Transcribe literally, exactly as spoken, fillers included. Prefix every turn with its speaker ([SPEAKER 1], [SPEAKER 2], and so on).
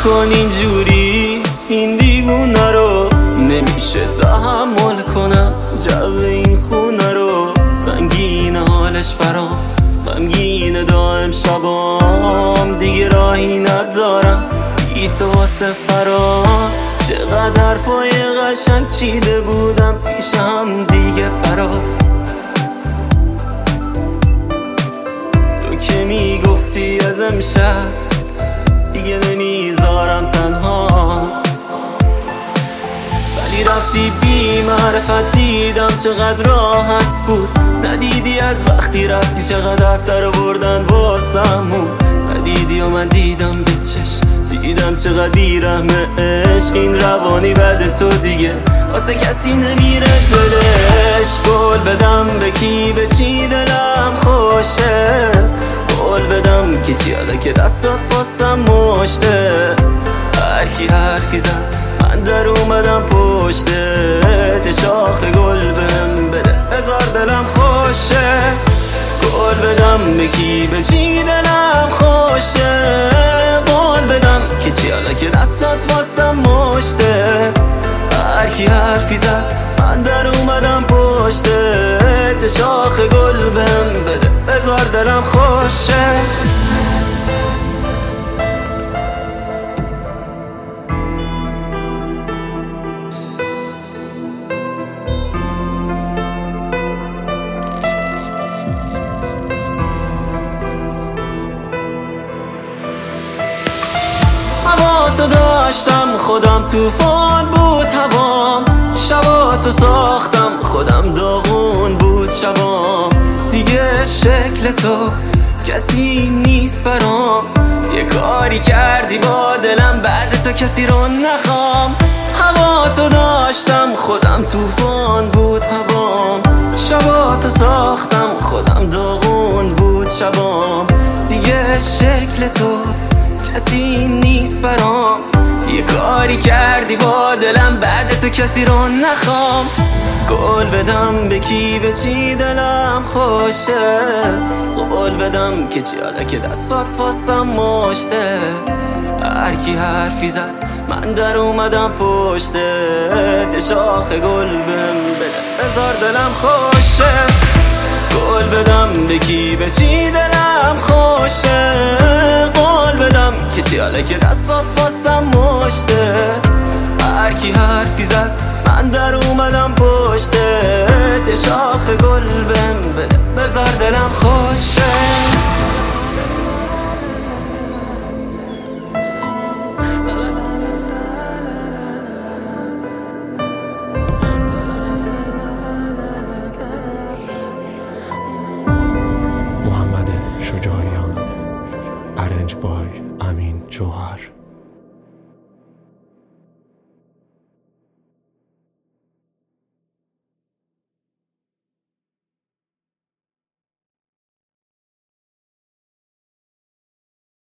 [SPEAKER 1] نکن اینجوری این دیوونه رو، نمیشه تحمل کنم جو این خونه رو. سنگین حالش برام، غمگین دائم شبام، دیگه راهی ندارم بی تو واسه فرام. چقدر حرفای قشنگ چیده بودم پیشم دیگه برات، تو که میگفتی از امشب دیگه نمیذارم تنها. ولی رفتی بی معرفت، دیدم چقدر راحت بود. ندیدی از وقتی رفتی چقدر حرفتر بردن واسمون. ندیدی و من دیدم به چشم، دیدم چقدر بیرحم عشق. این روانی بعد تو دیگه واسه کسی نمیره دلش. قول بدم به کی به چی دلم خوشه، قول بدم که چی حالا که دستات واسم مشته. هر کی حرفی زد من در اومدم پشته، شاخ گل بهم بده هزار دلم خوشه. قول بدم به کی به چی دلم خوشه، قول بدم که چی حالا که دستات واسم مشته. هر کی حرفی زد من در اومدم پشته، شاخ گل بهم بده هزار دلم خوشه. هوا تو داشتم خودم توفان بود هوام، شبا تو ساختم خودم داغون بود شبام. دیگه شکل تو کسی نیست برام، یه کاری کردی با دلم بعد تو کسی رو نخوام. هوا تو داشتم خودم توفان بود هوام، شبا تو ساختم خودم داغون بود شبام. دیگه شکل تو کسی نیست برام، یه کاری کردی با دلم بعد تو کسی رو نخوام. قول بدم به کی به چی دلم خوشه، قول بدم که چی حالا که دستات واسم مشته. هر کی حرفی زد من در اومدم پشته، شاخ گل بهم بده هزار دلم خوشه. قول بدم به کی به چی دلم خوشه، قول بدم که چی حالا که دستات واسم مشته. هر کی حرفی زد